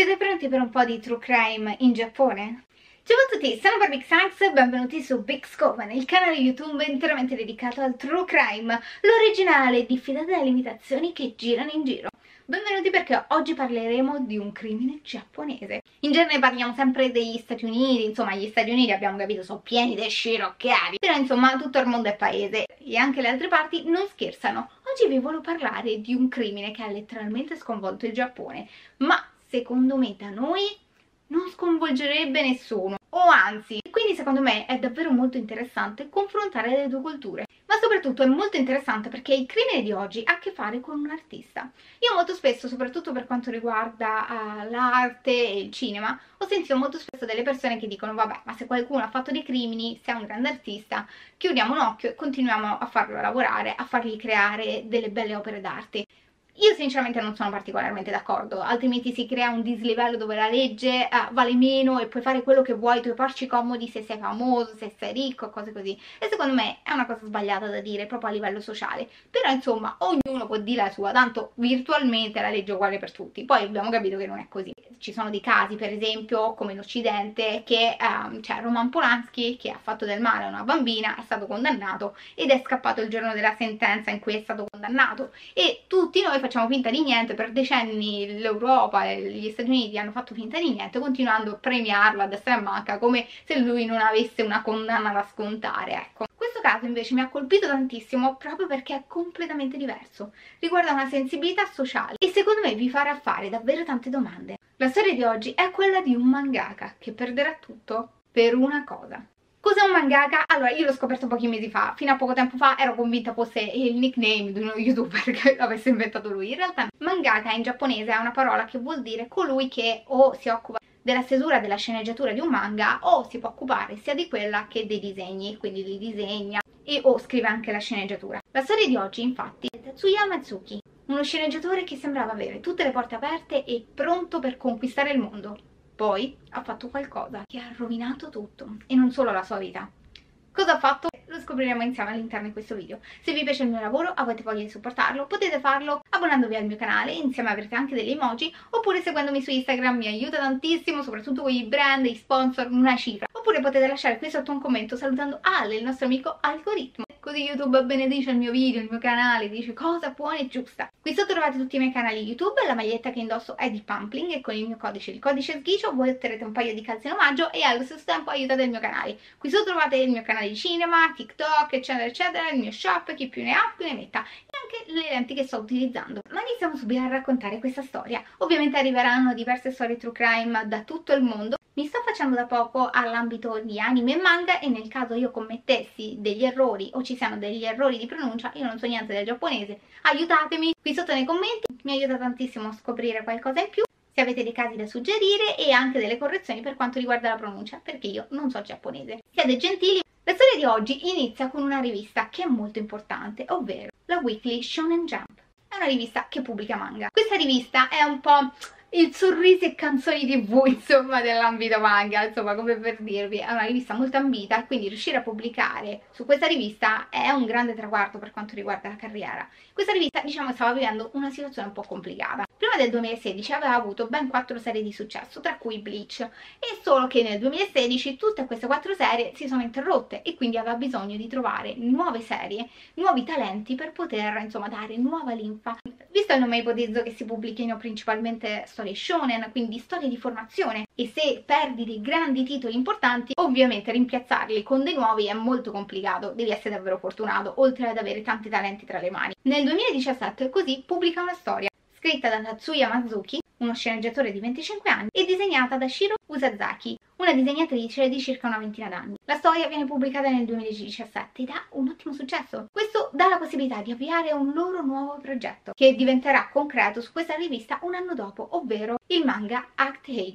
Siete pronti per un po' di true crime in Giappone? Ciao a tutti, sono Barbixax e benvenuti su Bixcoven, il canale YouTube interamente dedicato al true crime, l'originale diffidato dalle imitazioni che girano in giro. Benvenuti perché oggi parleremo di un crimine giapponese. In genere parliamo sempre degli Stati Uniti, insomma gli Stati Uniti abbiamo capito sono pieni di sciroccari, però insomma tutto il mondo è paese e anche le altre parti non scherzano. Oggi vi voglio parlare di un crimine che ha letteralmente sconvolto il Giappone, ma secondo me da noi non sconvolgerebbe nessuno, o anzi, quindi secondo me è davvero molto interessante confrontare le due culture. Ma soprattutto è molto interessante perché il crimine di oggi ha a che fare con un artista. Io molto spesso, soprattutto per quanto riguarda l'arte e il cinema, ho sentito molto spesso delle persone che dicono vabbè, ma se qualcuno ha fatto dei crimini, se è un grande artista, chiudiamo un occhio e continuiamo a farlo lavorare, a fargli creare delle belle opere d'arte. Io sinceramente non sono particolarmente d'accordo, altrimenti si crea un dislivello dove la legge vale meno e puoi fare quello che vuoi, i tuoi porci comodi se sei famoso, se sei ricco, cose così. E secondo me è una cosa sbagliata da dire proprio a livello sociale. Però insomma ognuno può dire la sua, tanto virtualmente la legge è uguale per tutti. Poi abbiamo capito che non è così. Ci sono dei casi per esempio come in Occidente che c'è Roman Polanski che ha fatto del male a una bambina, è stato condannato ed è scappato il giorno della sentenza in cui è stato condannato e tutti noi facciamo finta di niente. Per decenni l'Europa e gli Stati Uniti hanno fatto finta di niente, continuando a premiarlo a destra e a manca come se lui non avesse una condanna da scontare, ecco. Questo caso invece mi ha colpito tantissimo proprio perché è completamente diverso, riguarda una sensibilità sociale e secondo me vi farà fare davvero tante domande. La storia di oggi è quella di un mangaka che perderà tutto per una cosa. Cos'è un mangaka? Allora, io l'ho scoperto pochi mesi fa, fino a poco tempo fa ero convinta fosse il nickname di uno youtuber che l'avesse inventato lui. In realtà mangaka in giapponese è una parola che vuol dire colui che o si occupa della stesura, della sceneggiatura di un manga o si può occupare sia di quella che dei disegni, quindi li disegna e o scrive anche la sceneggiatura. La storia di oggi infatti è Tatsuya Matsuki, uno sceneggiatore che sembrava avere tutte le porte aperte e pronto per conquistare il mondo. Poi ha fatto qualcosa che ha rovinato tutto, e non solo la sua vita. Cosa ha fatto? Lo scopriremo insieme all'interno di questo video. Se vi piace il mio lavoro, avete voglia di supportarlo, potete farlo abbonandovi al mio canale, insieme avrete anche delle emoji, oppure seguendomi su Instagram mi aiuta tantissimo, soprattutto con i brand, i sponsor, una cifra. Oppure potete lasciare qui sotto un commento salutando Ale, il nostro amico algoritmo. Così YouTube benedice il mio video, il mio canale, dice cosa buona e giusta. Qui sotto trovate tutti i miei canali YouTube, la maglietta che indosso è di Pumpling e con il mio codice, il codice sghicio, voi otterrete un paio di calze in omaggio e allo stesso tempo aiutate il mio canale. Qui sotto trovate il mio canale di cinema, TikTok, eccetera eccetera, il mio shop, chi più ne ha più ne metta, e anche le lenti che sto utilizzando. Ma iniziamo subito a raccontare questa storia. Ovviamente arriveranno diverse storie true crime da tutto il mondo. Mi sto facendo da poco all'ambito di anime e manga e nel caso io commettessi degli errori o ci siano degli errori di pronuncia, io non so niente del giapponese, aiutatemi qui sotto nei commenti, mi aiuta tantissimo a scoprire qualcosa in più, se avete dei casi da suggerire e anche delle correzioni per quanto riguarda la pronuncia, perché io non so giapponese. Siate gentili. La storia di oggi inizia con una rivista che è molto importante, ovvero la Weekly Shonen Jump. È una rivista che pubblica manga. Questa rivista è un po' il sorrisi e canzoni TV, insomma, dell'ambito manga, insomma, come per dirvi, è una rivista molto ambita e quindi riuscire a pubblicare su questa rivista è un grande traguardo per quanto riguarda la carriera. Questa rivista, diciamo, stava vivendo una situazione un po' complicata. Prima del 2016 aveva avuto ben 4 serie di successo, tra cui Bleach, e solo che nel 2016 tutte queste 4 serie si sono interrotte e quindi aveva bisogno di trovare nuove serie, nuovi talenti per poter, insomma, dare nuova linfa. Visto il nome, ipotizzo che si pubblichino principalmente storie shonen, quindi storie di formazione, e se perdi dei grandi titoli importanti, ovviamente rimpiazzarli con dei nuovi è molto complicato, devi essere davvero fortunato, oltre ad avere tanti talenti tra le mani. Nel 2017 così pubblica una storia scritta da Tatsuya Matsuki, uno sceneggiatore di 25 anni, e disegnata da Shiro Usazaki, una disegnatrice di circa una ventina d'anni. La storia viene pubblicata nel 2017 ed ha un ottimo successo. Questo dà la possibilità di avviare un loro nuovo progetto, che diventerà concreto su questa rivista un anno dopo, ovvero il manga Act Age. E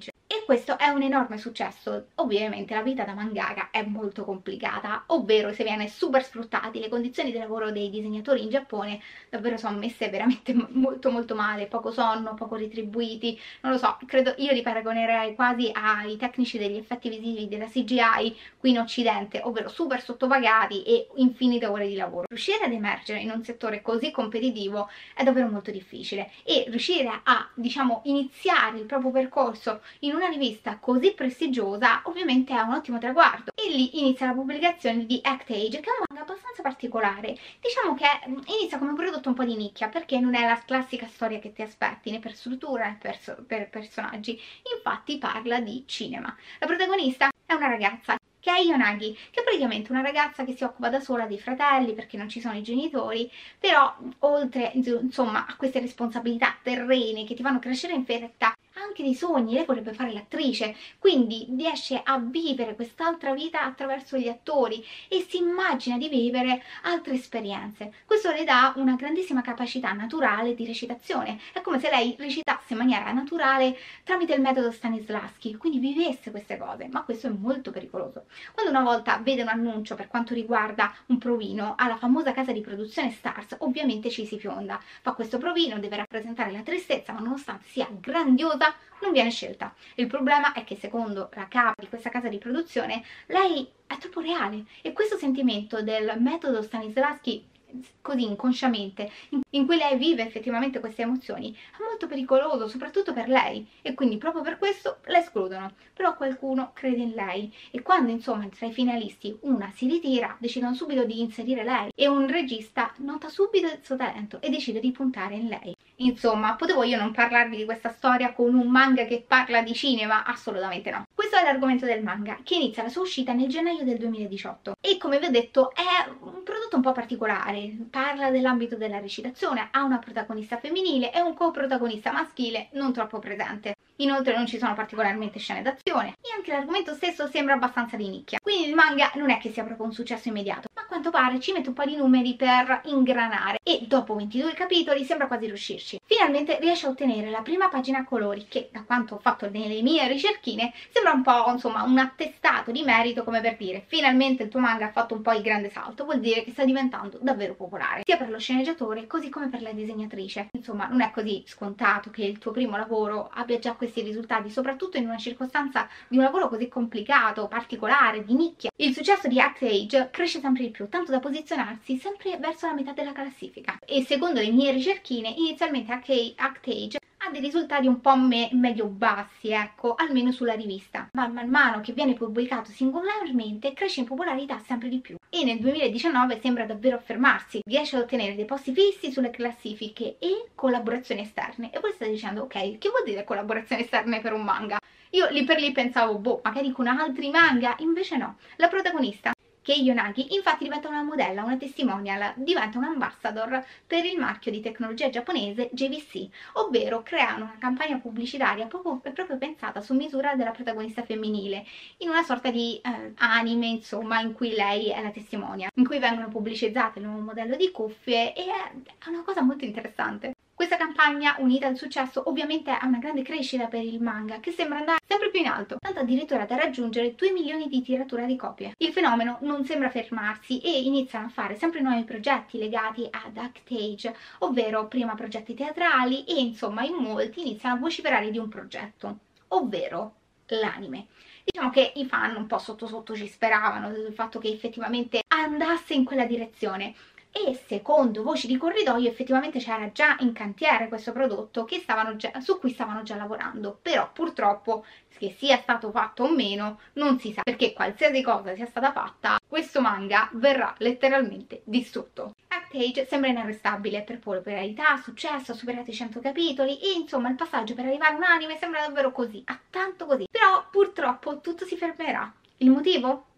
questo è un enorme successo. Ovviamente la vita da mangaka è molto complicata, ovvero se viene super sfruttati, le condizioni di lavoro dei disegnatori in Giappone davvero sono messe veramente molto male, poco sonno, poco retribuiti, non lo so, credo io li paragonerei quasi ai tecnici degli effetti visivi della CGI qui in Occidente, ovvero super sottopagati e infinite ore di lavoro. Riuscire ad emergere in un settore così competitivo è davvero molto difficile e riuscire a, diciamo, iniziare il proprio percorso in una rivista così prestigiosa ovviamente è un ottimo traguardo. E lì inizia la pubblicazione di ActAge, che è un manga abbastanza particolare. Diciamo che inizia come un prodotto un po' di nicchia, perché non è la classica storia che ti aspetti, né per struttura né per personaggi. Infatti parla di cinema. La protagonista è una ragazza che è Yonagi, che è praticamente una ragazza che si occupa da sola dei fratelli perché non ci sono i genitori, però oltre insomma a queste responsabilità terrene che ti fanno crescere in fretta, ha anche dei sogni. Lei vorrebbe fare l'attrice, quindi riesce a vivere quest'altra vita attraverso gli attori e si immagina di vivere altre esperienze. Questo le dà una grandissima capacità naturale di recitazione, è come se lei recitasse in maniera naturale tramite il metodo Stanislavski, quindi vivesse queste cose, ma questo è molto pericoloso. Quando una volta vede un annuncio per quanto riguarda un provino alla famosa casa di produzione Stars, ovviamente ci si fionda. Fa questo provino, deve rappresentare la tristezza, ma nonostante sia grandiosa non viene scelta. Il problema è che secondo la capa di questa casa di produzione lei è troppo reale e questo sentimento del metodo Stanislavski così inconsciamente, in cui lei vive effettivamente queste emozioni, è molto pericoloso, soprattutto per lei, e quindi proprio per questo la escludono. Però qualcuno crede in lei e quando insomma tra i finalisti una si ritira, decidono subito di inserire lei e un regista nota subito il suo talento e decide di puntare in lei. Insomma, potevo io non parlarvi di questa storia con un manga che parla di cinema? Assolutamente no. Questo è l'argomento del manga, che inizia la sua uscita nel gennaio del 2018 e come vi ho detto è un prodotto un po' particolare, parla dell'ambito della recitazione, ha una protagonista femminile e un coprotagonista maschile non troppo presente. Inoltre non ci sono particolarmente scene d'azione e anche l'argomento stesso sembra abbastanza di nicchia, quindi il manga non è che sia proprio un successo immediato, ma a quanto pare ci mette un po' di numeri per ingranare e dopo 22 capitoli sembra quasi riuscirci. Finalmente riesce a ottenere la prima pagina a colori che, da quanto ho fatto nelle mie ricerchine, sembra un po' insomma un attestato di merito, come per dire finalmente il tuo manga ha fatto un po' il grande salto, vuol dire che sta diventando davvero popolare sia per lo sceneggiatore così come per la disegnatrice. Insomma non è così scontato che il tuo primo lavoro abbia già questi risultati, soprattutto in una circostanza di un lavoro così complicato, particolare, di nicchia. Il successo di ActAge cresce sempre di più, tanto da posizionarsi sempre verso la metà della classifica e secondo le mie ricerchine inizialmente ActAge ha dei risultati un po' medio-bassi, ecco, almeno sulla rivista, ma man mano che viene pubblicato singolarmente cresce in popolarità sempre di più e nel 2019 sembra davvero affermarsi, riesce ad ottenere dei posti fissi sulle classifiche e collaborazioni esterne. E voi state dicendo, ok, che vuol dire collaborazioni esterne per un manga? Io lì per lì pensavo, boh, magari con altri manga, invece no. La protagonista, che è Yonagi, infatti diventa una modella, una testimonial, diventa un ambassador per il marchio di tecnologia giapponese JVC, ovvero creano una campagna pubblicitaria proprio pensata su misura della protagonista femminile, in una sorta di anime, insomma, in cui lei è la testimonial, in cui vengono pubblicizzate il nuovo modello di cuffie e è una cosa molto interessante. Questa campagna, unita al successo, ovviamente ha una grande crescita per il manga, che sembra andare sempre più in alto, tanto addirittura da raggiungere 2 milioni di tiratura di copie. Il fenomeno non sembra fermarsi e iniziano a fare sempre nuovi progetti legati ad ActAge, ovvero prima progetti teatrali e insomma in molti iniziano a vociferare di un progetto, ovvero l'anime. Diciamo che i fan un po' sotto sotto ci speravano del fatto che effettivamente andasse in quella direzione. E secondo voci di corridoio effettivamente c'era già in cantiere questo prodotto che su cui stavano già lavorando, però purtroppo che sia stato fatto o meno non si sa, perché qualsiasi cosa sia stata fatta questo manga verrà letteralmente distrutto. ActAge sembra inarrestabile per popolarità, successo, ha superato i 100 capitoli e insomma il passaggio per arrivare a un anime sembra davvero così, a tanto così, però purtroppo tutto si fermerà. Il motivo?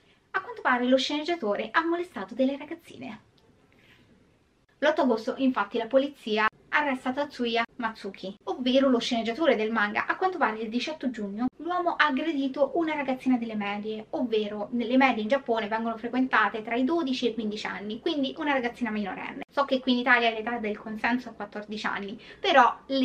A quanto pare lo sceneggiatore ha molestato delle ragazzine. L'8 agosto infatti la polizia arresta Tatsuya Matsuki, ovvero lo sceneggiatore del manga. A quanto pare il 18 giugno l'uomo ha aggredito una ragazzina delle medie, ovvero nelle medie in Giappone vengono frequentate tra i 12 e i 15 anni, quindi una ragazzina minorenne. So che qui in Italia l'età del consenso è 14 anni, però lì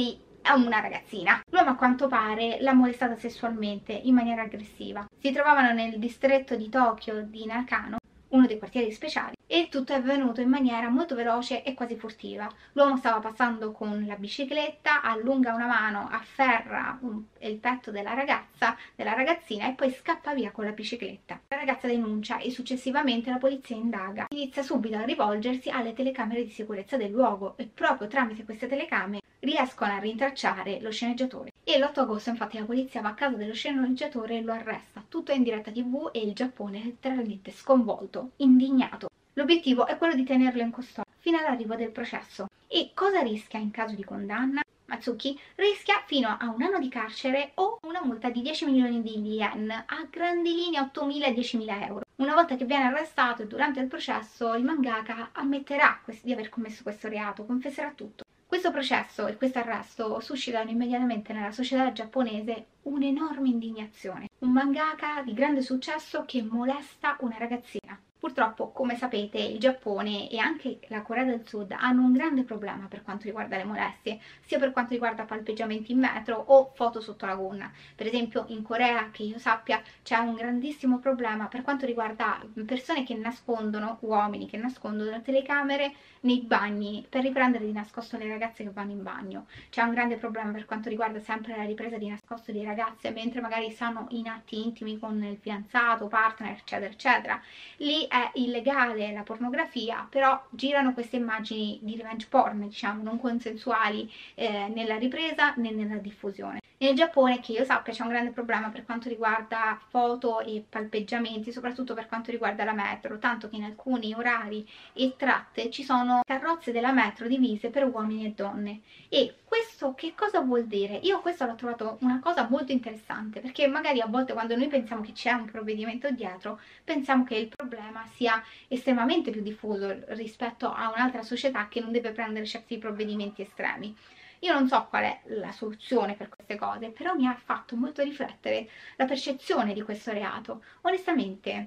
è una ragazzina. L'uomo a quanto pare l'ha molestata sessualmente in maniera aggressiva. Si trovavano nel distretto di Tokyo di Nakano, uno dei quartieri speciali, e il tutto è avvenuto in maniera molto veloce e quasi furtiva. L'uomo stava passando con la bicicletta, allunga una mano, afferra il petto della ragazzina e poi scappa via con la bicicletta. La ragazza denuncia e successivamente la polizia indaga. Inizia subito a rivolgersi alle telecamere di sicurezza del luogo e proprio tramite queste telecamere riescono a rintracciare lo sceneggiatore. E l'8 agosto infatti la polizia va a casa dello sceneggiatore e lo arresta. Tutto è in diretta TV e il Giappone è letteralmente sconvolto, indignato. L'obiettivo è quello di tenerlo in custodia fino all'arrivo del processo. E cosa rischia in caso di condanna? Matsuki rischia fino a 1 anno di carcere o una multa di 10 milioni di yen, a grandi linee 8.000 e 10.000 euro. Una volta che viene arrestato e durante il processo il mangaka ammetterà di aver commesso questo reato, confesserà tutto. Questo processo e questo arresto suscitano immediatamente nella società giapponese un'enorme indignazione. Un mangaka di grande successo che molesta una ragazzina. Purtroppo, come sapete, il Giappone e anche la Corea del Sud hanno un grande problema per quanto riguarda le molestie, sia per quanto riguarda palpeggiamenti in metro o foto sotto la gonna. Per esempio in Corea, che io sappia, c'è un grandissimo problema per quanto riguarda persone che nascondono, uomini che nascondono le telecamere nei bagni per riprendere di nascosto le ragazze che vanno in bagno. C'è un grande problema per quanto riguarda sempre la ripresa di nascosto di ragazze mentre magari stanno in atti intimi con il fidanzato, partner, eccetera, eccetera. Lì è illegale la pornografia, però girano queste immagini di revenge porn, diciamo, non consensuali nella ripresa né nella diffusione. Nel Giappone, che io sappia, c'è un grande problema per quanto riguarda foto e palpeggiamenti, soprattutto per quanto riguarda la metro, tanto che in alcuni orari e tratte ci sono carrozze della metro divise per uomini e donne. E questo che cosa vuol dire? Io questo l'ho trovato una cosa molto interessante, perché magari a volte quando noi pensiamo che c'è un provvedimento dietro, pensiamo che il problema sia estremamente più diffuso rispetto a un'altra società che non deve prendere certi provvedimenti estremi. Io non so qual è la soluzione per queste cose, però mi ha fatto molto riflettere la percezione di questo reato. Onestamente,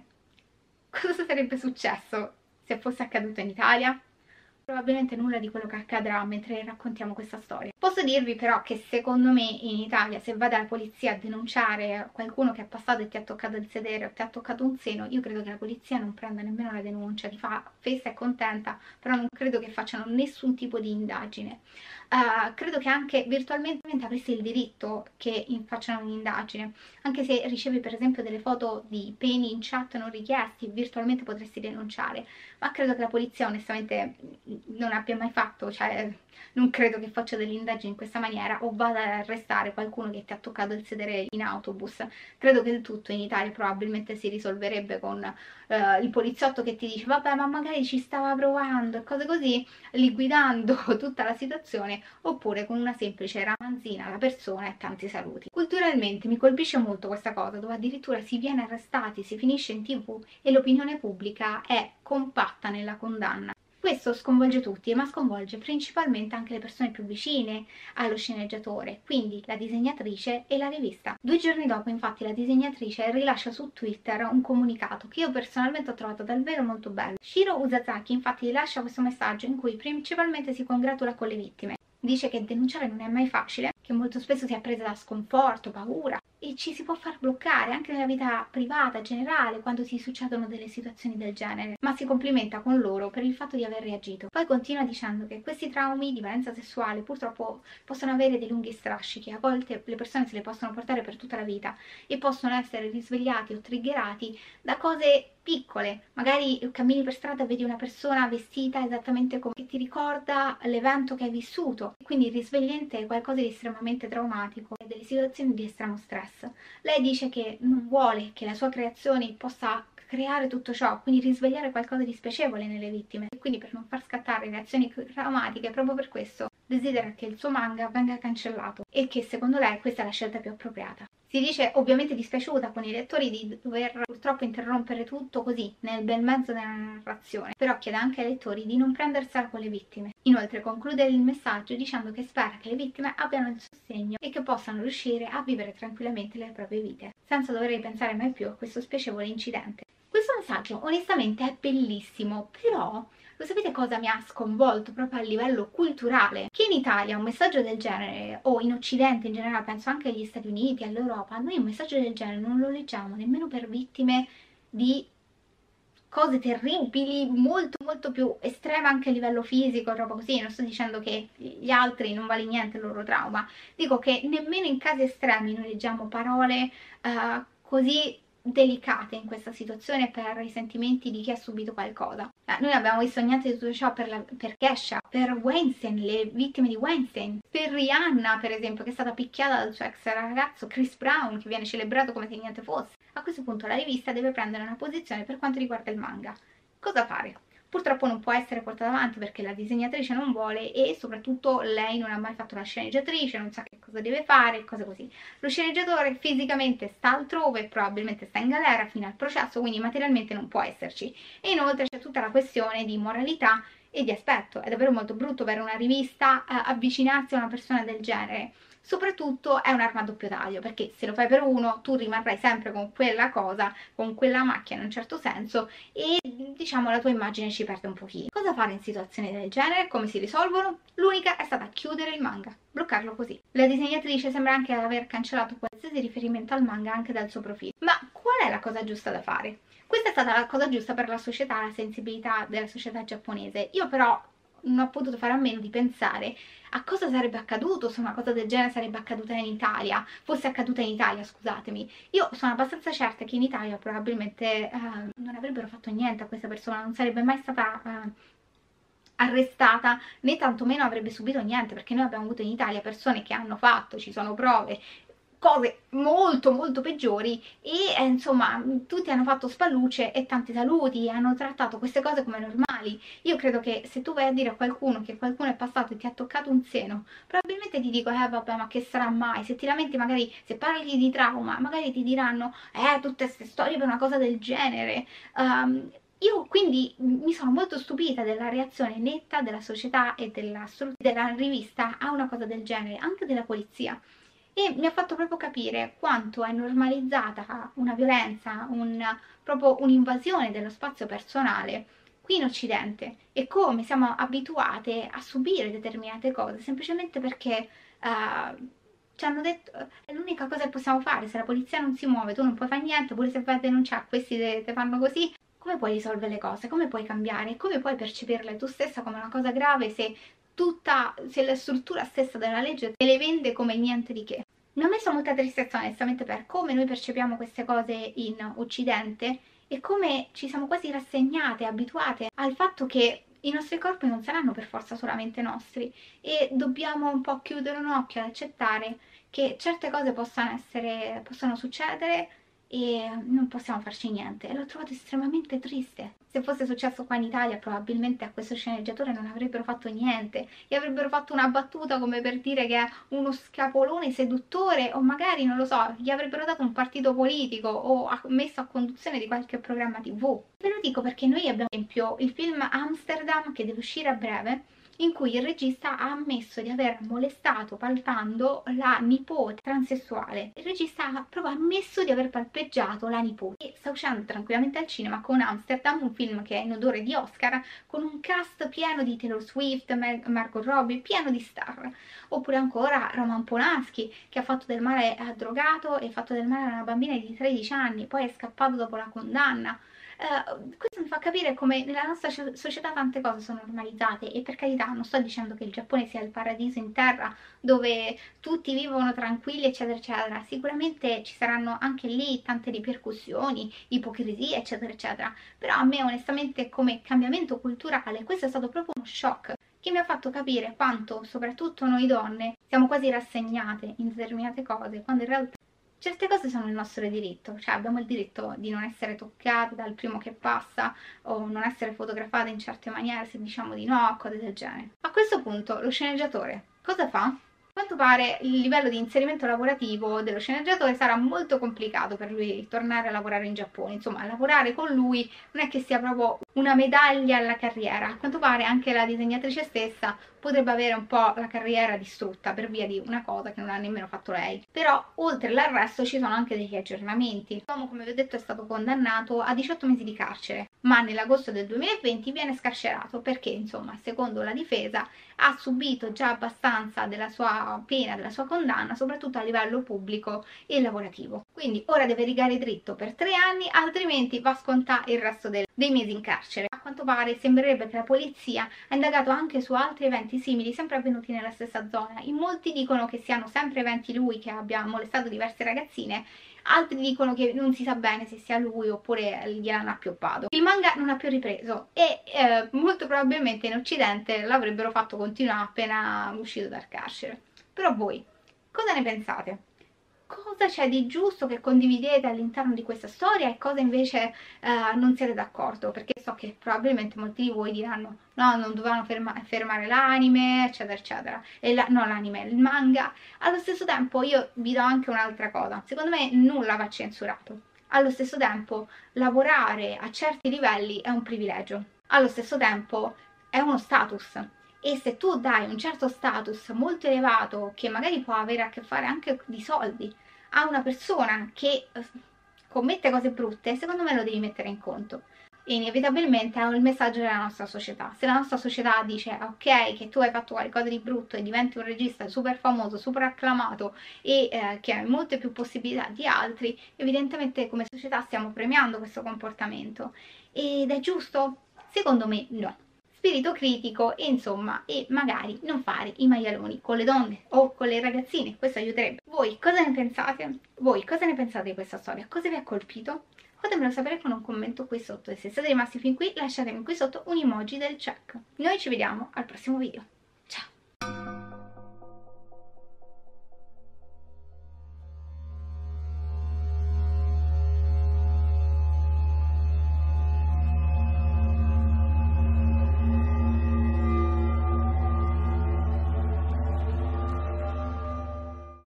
cosa sarebbe successo se fosse accaduto in Italia? Probabilmente nulla di quello che accadrà mentre raccontiamo questa storia. Posso dirvi però che secondo me in Italia, se va dalla polizia a denunciare qualcuno che è passato e ti ha toccato il sedere o ti ha toccato un seno, io credo che la polizia non prenda nemmeno la denuncia, ti fa festa e contenta, però non credo che facciano nessun tipo di indagine. Credo che anche virtualmente avresti il diritto che facciano un'indagine, anche se ricevi per esempio delle foto di peni in chat non richiesti, virtualmente potresti denunciare, ma credo che la polizia onestamente non abbia mai fatto, cioè non credo che faccia delle indagini in questa maniera o vada ad arrestare qualcuno che ti ha toccato il sedere in autobus. Credo che il tutto in Italia probabilmente si risolverebbe con il poliziotto che ti dice vabbè ma magari ci stava provando e cose così, liquidando tutta la situazione, oppure con una semplice ramanzina alla persona e tanti saluti. Culturalmente mi colpisce molto questa cosa, dove addirittura si viene arrestati, si finisce in TV e l'opinione pubblica è compatta nella condanna. Questo sconvolge tutti, ma sconvolge principalmente anche le persone più vicine allo sceneggiatore, quindi la disegnatrice e la rivista. 2 giorni dopo, infatti, la disegnatrice rilascia su Twitter un comunicato che io personalmente ho trovato davvero molto bello. Shiro Usazaki, infatti, rilascia questo messaggio in cui principalmente si congratula con le vittime. Dice che denunciare non è mai facile, che molto spesso si è presa da sconforto, paura e ci si può far bloccare anche nella vita privata, generale, quando si succedono delle situazioni del genere, ma si complimenta con loro per il fatto di aver reagito. Poi continua dicendo che questi traumi di violenza sessuale purtroppo possono avere dei lunghi strascichi, a volte le persone se le possono portare per tutta la vita e possono essere risvegliati o triggerati da cose piccole. Magari cammini per strada e vedi una persona vestita esattamente come ti ricorda l'evento che hai vissuto, quindi risvegliente è qualcosa di estremamente traumatico e delle situazioni di estremo stress. Lei dice che non vuole che la sua creazione possa creare tutto ciò, quindi risvegliare qualcosa di spiacevole nelle vittime, e quindi per non far scattare reazioni traumatiche, proprio per questo desidera che il suo manga venga cancellato e che secondo lei questa è la scelta più appropriata. Si dice ovviamente dispiaciuta con i lettori di dover purtroppo interrompere tutto così, nel bel mezzo della narrazione, però chiede anche ai lettori di non prendersela con le vittime. Inoltre conclude il messaggio dicendo che spera che le vittime abbiano il sostegno e che possano riuscire a vivere tranquillamente le proprie vite, senza dover pensare mai più a questo spiacevole incidente. Questo messaggio onestamente è bellissimo, però Lo sapete cosa mi ha sconvolto proprio a livello culturale? Che in Italia un messaggio del genere, o in Occidente in generale, penso anche agli Stati Uniti, all'Europa, noi un messaggio del genere non lo leggiamo nemmeno per vittime di cose terribili, molto molto più estreme anche a livello fisico, roba così. Non sto dicendo che gli altri non vale niente il loro trauma, dico che nemmeno in casi estremi noi leggiamo parole così delicate in questa situazione per i sentimenti di chi ha subito qualcosa. Noi non abbiamo visto niente di tutto ciò per Kesha, per Weinstein, le vittime di Weinstein, per Rihanna per esempio, che è stata picchiata dal suo ex ragazzo Chris Brown, che viene celebrato come se niente fosse. A questo punto la rivista deve prendere una posizione per quanto riguarda il manga. Cosa fare? Purtroppo non può essere portata avanti perché la disegnatrice non vuole e soprattutto lei non ha mai fatto la sceneggiatrice, non sa che cosa deve fare, cose così. Lo sceneggiatore fisicamente sta altrove, probabilmente sta in galera fino al processo, quindi materialmente non può esserci. E inoltre c'è tutta la questione di moralità e di aspetto. È davvero molto brutto per una rivista avvicinarsi a una persona del genere. Soprattutto è un'arma a doppio taglio, perché se lo fai per uno tu rimarrai sempre con quella cosa, con quella macchia in un certo senso, e diciamo la tua immagine ci perde un pochino. Cosa fare in situazioni del genere? Come si risolvono? L'unica è stata chiudere il manga, bloccarlo così. La disegnatrice sembra anche aver cancellato qualsiasi riferimento al manga anche dal suo profilo. Ma qual è la cosa giusta da fare? Questa è stata la cosa giusta per la società, la sensibilità della società giapponese. Io però non ho potuto fare a meno di pensare a cosa sarebbe accaduto se una cosa del genere sarebbe accaduta in Italia, fosse accaduta in Italia, scusatemi. Io sono abbastanza certa che in Italia probabilmente non avrebbero fatto niente a questa persona, non sarebbe mai stata arrestata, né tantomeno avrebbe subito niente, perché noi abbiamo avuto in Italia persone che hanno fatto, ci sono prove, cose molto molto peggiori e insomma tutti hanno fatto spallucce e tanti saluti, hanno trattato queste cose come normali. Io credo che se tu vai a dire a qualcuno che qualcuno è passato e ti ha toccato un seno, probabilmente ti dico vabbè, ma che sarà mai? Se ti lamenti, magari se parli di trauma, magari ti diranno tutte queste storie per una cosa del genere. Io quindi mi sono molto stupita della reazione netta della società e della rivista a una cosa del genere, anche della polizia. E mi ha fatto proprio capire quanto è normalizzata una violenza, proprio un'invasione dello spazio personale qui in Occidente e come siamo abituate a subire determinate cose semplicemente perché ci hanno detto è l'unica cosa che possiamo fare, se la polizia non si muove tu non puoi fare niente, pure se vai a denunciare questi te fanno così. Come puoi risolvere le cose? Come puoi cambiare? Come puoi percepirle tu stessa come una cosa grave se la struttura stessa della legge te le vende come niente di che? Mi ha messo molta tristezza onestamente per come noi percepiamo queste cose in Occidente e come ci siamo quasi rassegnate, abituate al fatto che i nostri corpi non saranno per forza solamente nostri e dobbiamo un po' chiudere un occhio ad accettare che certe cose possono succedere e non possiamo farci niente, e l'ho trovato estremamente triste. Se fosse successo qua in Italia probabilmente a questo sceneggiatore non avrebbero fatto niente, gli avrebbero fatto una battuta come per dire che è uno scapolone seduttore o magari, non lo so, gli avrebbero dato un partito politico o messo a conduzione di qualche programma TV. Ve lo dico perché noi abbiamo ad esempio il film Amsterdam che deve uscire a breve, in cui il regista ha ammesso di aver molestato palpando la nipote transessuale. Il regista ha proprio ammesso di aver palpeggiato la nipote e sta uscendo tranquillamente al cinema con Amsterdam, un film che è in odore di Oscar, con un cast pieno di Taylor Swift, Margot Robbie, pieno di star. Oppure ancora Roman Polanski, che ha fatto del male a drogato e ha fatto del male a una bambina di 13 anni, poi è scappato dopo la condanna. Questo mi fa capire come nella nostra società tante cose sono normalizzate e per carità non sto dicendo che il Giappone sia il paradiso in terra dove tutti vivono tranquilli eccetera eccetera, sicuramente ci saranno anche lì tante ripercussioni, ipocrisie eccetera eccetera, però a me onestamente come cambiamento culturale questo è stato proprio uno shock che mi ha fatto capire quanto soprattutto noi donne siamo quasi rassegnate in determinate cose quando in realtà certe cose sono il nostro diritto, cioè abbiamo il diritto di non essere toccate dal primo che passa o non essere fotografate in certe maniere se diciamo di no, cose del genere. A questo punto lo sceneggiatore cosa fa? A quanto pare il livello di inserimento lavorativo dello sceneggiatore sarà molto complicato per lui tornare a lavorare in Giappone, insomma lavorare con lui non è che sia proprio una medaglia alla carriera, a quanto pare anche la disegnatrice stessa potrebbe avere un po' la carriera distrutta per via di una cosa che non ha nemmeno fatto lei. Però oltre all'arresto ci sono anche degli aggiornamenti. L'uomo, come vi ho detto, è stato condannato a 18 mesi di carcere, ma nell'agosto del 2020 viene scarcerato perché, insomma, secondo la difesa ha subito già abbastanza della sua pena, della sua condanna, soprattutto a livello pubblico e lavorativo. Quindi ora deve rigare dritto per 3 anni, altrimenti va a scontare il resto dei mesi in carcere. A quanto pare sembrerebbe che la polizia ha indagato anche su altri eventi simili, sempre avvenuti nella stessa zona. In molti dicono che siano sempre eventi lui che abbia molestato diverse ragazzine, altri dicono che non si sa bene se sia lui oppure gliel'hanno appioppato. Il manga non ha più ripreso e molto probabilmente in Occidente l'avrebbero fatto continuare appena uscito dal carcere. Però voi cosa ne pensate? Cosa c'è di giusto che condividete all'interno di questa storia e cosa invece non siete d'accordo? Perché so che probabilmente molti di voi diranno no, non dovevano fermare l'anime, eccetera, eccetera. No, l'anime, il manga. Allo stesso tempo io vi do anche un'altra cosa. Secondo me nulla va censurato. Allo stesso tempo lavorare a certi livelli è un privilegio. Allo stesso tempo è uno status. E se tu dai un certo status molto elevato, che magari può avere a che fare anche di soldi, a una persona che commette cose brutte, secondo me lo devi mettere in conto. E inevitabilmente è il messaggio della nostra società. Se la nostra società dice ok, che tu hai fatto qualcosa di brutto e diventi un regista super famoso, super acclamato e che hai molte più possibilità di altri, evidentemente come società stiamo premiando questo comportamento. Ed è giusto? Secondo me no. Spirito critico e insomma, e magari non fare i maialoni con le donne o con le ragazzine, questo aiuterebbe. Voi cosa ne pensate? Voi cosa ne pensate di questa storia? Cosa vi ha colpito? Fatemelo sapere con un commento qui sotto e se siete rimasti fin qui lasciatemi qui sotto un emoji del check. Noi ci vediamo al prossimo video.